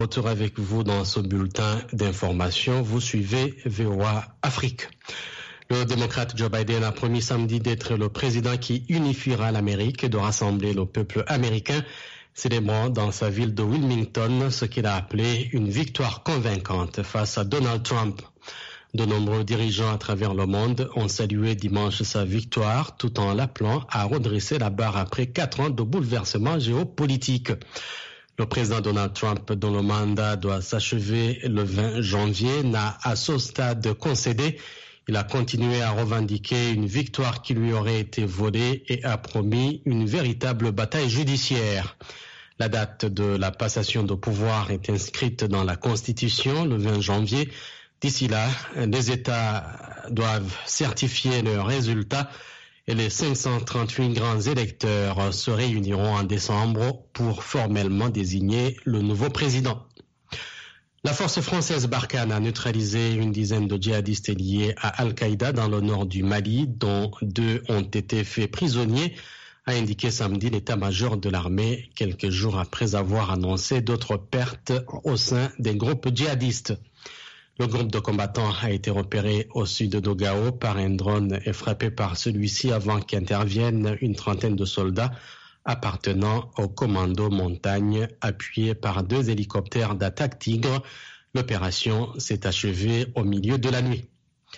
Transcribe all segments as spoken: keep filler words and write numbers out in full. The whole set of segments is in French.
Retour avec vous dans ce bulletin d'information. Vous suivez V O A Afrique. Le démocrate Joe Biden a promis samedi d'être le président qui unifiera l'Amérique et de rassembler le peuple américain, célébrant dans sa ville de Wilmington ce qu'il a appelé une victoire convaincante face à Donald Trump. De nombreux dirigeants à travers le monde ont salué dimanche sa victoire tout en l'appelant à redresser la barre après quatre ans de bouleversements géopolitiques. Le président Donald Trump, dont le mandat doit s'achever le vingt janvier, n'a à ce stade concédé. Il a continué à revendiquer une victoire qui lui aurait été volée et a promis une véritable bataille judiciaire. La date de la passation de pouvoir est inscrite dans la Constitution le vingt janvier. D'ici là, les États doivent certifier leurs résultats et les cinq cent trente-huit grands électeurs se réuniront en décembre pour formellement désigner le nouveau président. La force française Barkhane a neutralisé une dizaine de djihadistes liés à Al-Qaïda dans le nord du Mali, dont deux ont été faits prisonniers, a indiqué samedi l'état-major de l'armée, quelques jours après avoir annoncé d'autres pertes au sein des groupes djihadistes. Le groupe de combattants a été repéré au sud de Gao par un drone et frappé par celui-ci avant qu'interviennent une trentaine de soldats appartenant au commando montagne appuyés par deux hélicoptères d'attaque Tigre. L'opération s'est achevée au milieu de la nuit.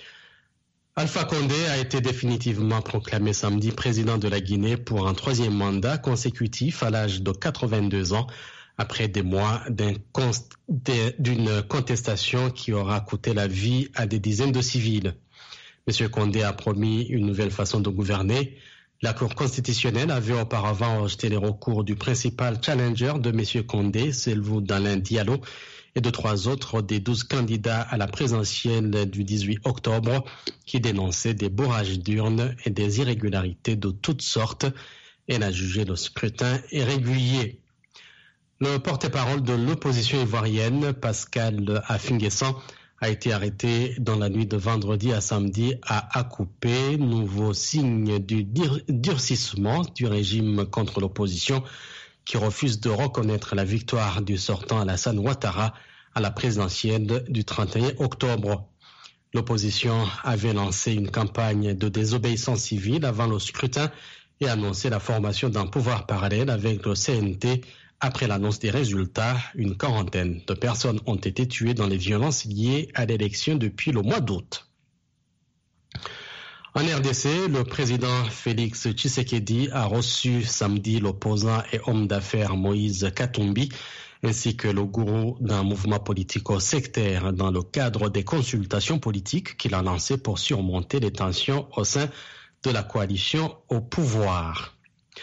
Alpha Condé a été définitivement proclamé samedi président de la Guinée pour un troisième mandat consécutif à l'âge de quatre-vingt-deux ans. Après des mois d'une contestation qui aura coûté la vie à des dizaines de civils. M. Condé a promis une nouvelle façon de gouverner. La Cour constitutionnelle avait auparavant rejeté les recours du principal challenger de M. Condé, Selvu Dalin Diallo, et de trois autres des douze candidats à la présidentielle du dix-huit octobre qui dénonçaient des bourrages d'urnes et des irrégularités de toutes sortes. Elle a jugé le scrutin irrégulier. Le porte-parole de l'opposition ivoirienne, Pascal Affinguessan, a été arrêté dans la nuit de vendredi à samedi à Akupé, nouveau signe du durcissement du régime contre l'opposition qui refuse de reconnaître la victoire du sortant Alassane Ouattara à la présidentielle du trente et un octobre. L'opposition avait lancé une campagne de désobéissance civile avant le scrutin et annoncé la formation d'un pouvoir parallèle avec le C N T. Après l'annonce des résultats, une quarantaine de personnes ont été tuées dans les violences liées à l'élection depuis le mois d'août. En R D C, le président Félix Tshisekedi a reçu samedi l'opposant et homme d'affaires Moïse Katumbi, ainsi que le gourou d'un mouvement politico-sectaire dans le cadre des consultations politiques qu'il a lancées pour surmonter les tensions au sein de la coalition au pouvoir.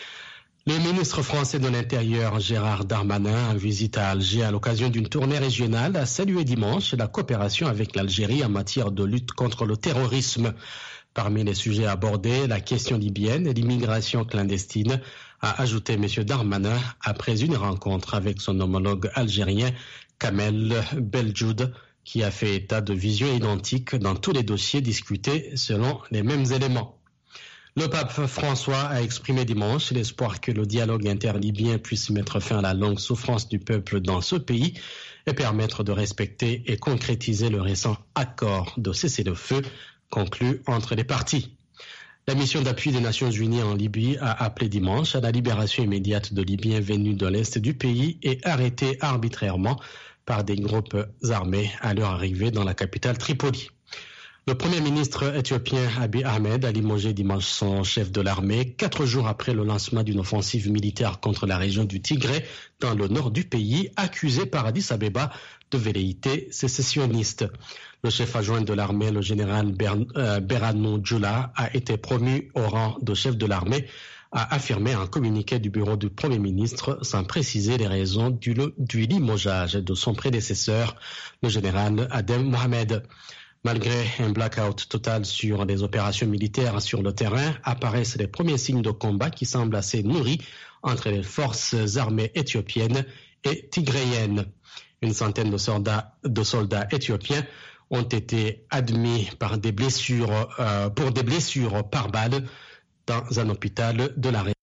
Le ministre français de l'Intérieur, Gérald Darmanin, en visite à Alger à l'occasion d'une tournée régionale, a salué dimanche la coopération avec l'Algérie en matière de lutte contre le terrorisme. Parmi les sujets abordés, la question libyenne et l'immigration clandestine, a ajouté M. Darmanin après une rencontre avec son homologue algérien, Kamel Beljoud, qui a fait état de visions identiques dans tous les dossiers discutés selon les mêmes éléments. Le pape François a exprimé dimanche l'espoir que le dialogue interlibyen puisse mettre fin à la longue souffrance du peuple dans ce pays et permettre de respecter et concrétiser le récent accord de cessez-le-feu conclu entre les parties. La mission d'appui des Nations Unies en Libye a appelé dimanche à la libération immédiate de Libyens venus de l'est du pays et arrêtés arbitrairement par des groupes armés à leur arrivée dans la capitale Tripoli. Le Premier ministre éthiopien Abiy Ahmed a limogé dimanche son chef de l'armée, quatre jours après le lancement d'une offensive militaire contre la région du Tigré, dans le nord du pays, accusé par Addis Abeba de velléité sécessionniste. Le chef adjoint de l'armée, le général Ber- euh, Berhanu Jula, a été promu au rang de chef de l'armée, a affirmé un communiqué du bureau du Premier ministre sans préciser les raisons du, du limogeage de son prédécesseur, le général Adem Mohamed. Malgré un blackout total sur les opérations militaires sur le terrain, apparaissent les premiers signes de combat qui semblent assez nourris entre les forces armées éthiopiennes et tigréennes. Une centaine de soldats, de soldats éthiopiens ont été admis par des blessures, euh, pour des blessures par balle dans un hôpital de la région.